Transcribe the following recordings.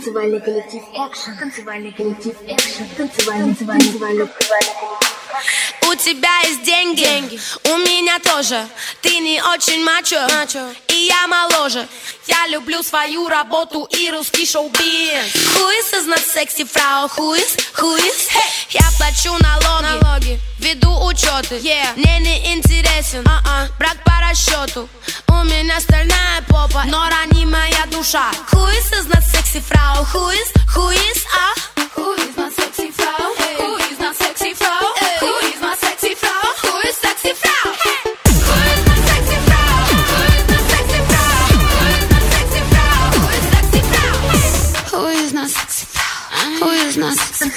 Танцевальный коллектив Экшн, танцевальный коллектив Экшн, танцевальный. У тебя есть деньги, у меня тоже. Ты не очень мачо, и я моложе. Я люблю свою работу и русский шоу-биз. Who is not sexy фрау? Who is? Hey. Я плачу налоги, веду учеты. Мне не интересен брак по расчету. У меня стальная попа, но ранимая душа. Who is not sexy фрау? Who is? Who is not sexy фрау? Who is not sexy фрау? Who is not sexy фрау? Who is sexy фрау? Who is not sexy фрау? Who is not sexy фрау? Who is sexy фрау? Who is not sexy фрау? Who is not sexy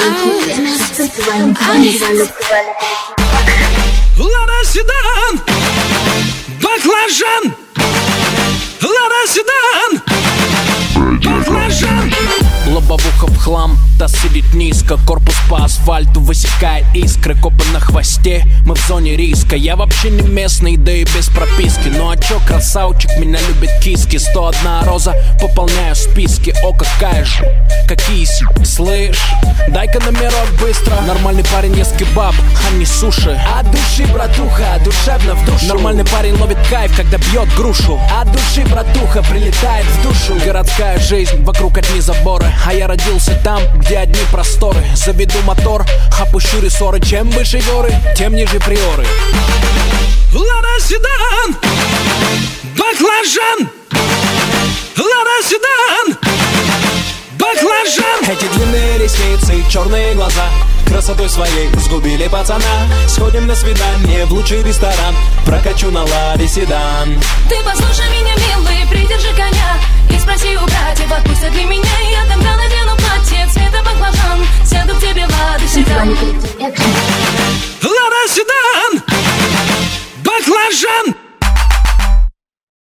фрау? Лада Седан, баклажан. Лада Седан, баклажан. Лобовуха в хлам, таз сидит низко. Корпус по асфальту высекает искры. Копы на хвосте, мы в зоне риска. Я вообще не местный, да и без прописки. Ну а чё, красавчик, меня любит киски. 101 роза, пополняю списки. О, какая же, какие слышь, дай-ка номерок быстро. Нормальный парень ест кебаб, а не суши. От души, братуха, душевно в душу. Нормальный парень ловит кайф, когда бьет грушу. От души, братуха, прилетает в душу. Городская жизнь, вокруг одни заборы. А я родился там, где одни просторы. Заведу мотор, опущу рессоры. Чем выше горы, тем ниже приоры. Лада Седан, баклажан. Лада Седан, баклажан. Эти длинные ресницы, черные глаза красотой своей сгубили пацана. Сходим на свидание в лучший ресторан. Прокачу на Ладе Седан. Ты послушай меня, милый, придержи коня. И спроси у братьев, отпустят ли меня. Я тогда надену платье цвета баклажан. Сяду к тебе в Ладе Седан. Лада Седан, баклажан.